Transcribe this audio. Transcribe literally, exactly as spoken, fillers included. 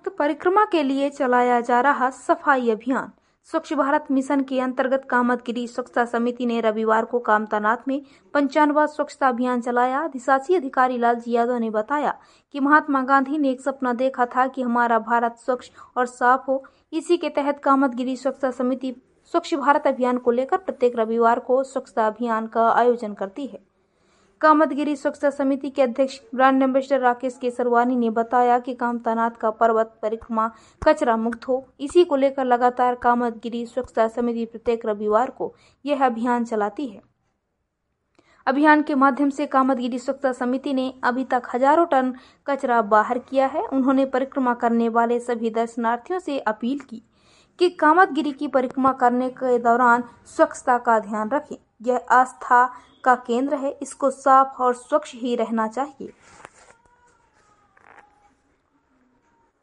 परिक्रमा के लिए चलाया जा रहा सफाई अभियान। स्वच्छ भारत मिशन के अंतर्गत कामतगिरी स्वच्छता समिति ने रविवार को कामतानाथ में पंचानवा स्वच्छता अभियान चलाया। अधिशासी अधिकारी लालजी यादव ने बताया कि महात्मा गांधी ने एक सपना देखा था कि हमारा भारत स्वच्छ और साफ हो। इसी के तहत कामतगिरी स्वच्छता समिति स्वच्छ भारत अभियान को लेकर प्रत्येक रविवार को स्वच्छता अभियान का आयोजन करती है। कामतगिरी स्वच्छता समिति के अध्यक्ष ब्रांड एम्बेसडर राकेश केसरवानी ने बताया कि कामतानाथ का पर्वत परिक्रमा कचरा मुक्त हो, इसी को लेकर लगातार कामतगिरी स्वच्छता समिति प्रत्येक रविवार को यह अभियान चलाती है। अभियान के माध्यम से कामतगिरी स्वच्छता समिति ने अभी तक हजारों टन कचरा बाहर किया है। उन्होंने परिक्रमा करने वाले सभी दर्शनार्थियों से अपील की कि कामतगिरी की परिक्रमा करने के दौरान स्वच्छता का ध्यान रखें। यह आस्था का केंद्र है, इसको साफ और स्वच्छ ही रहना चाहिए।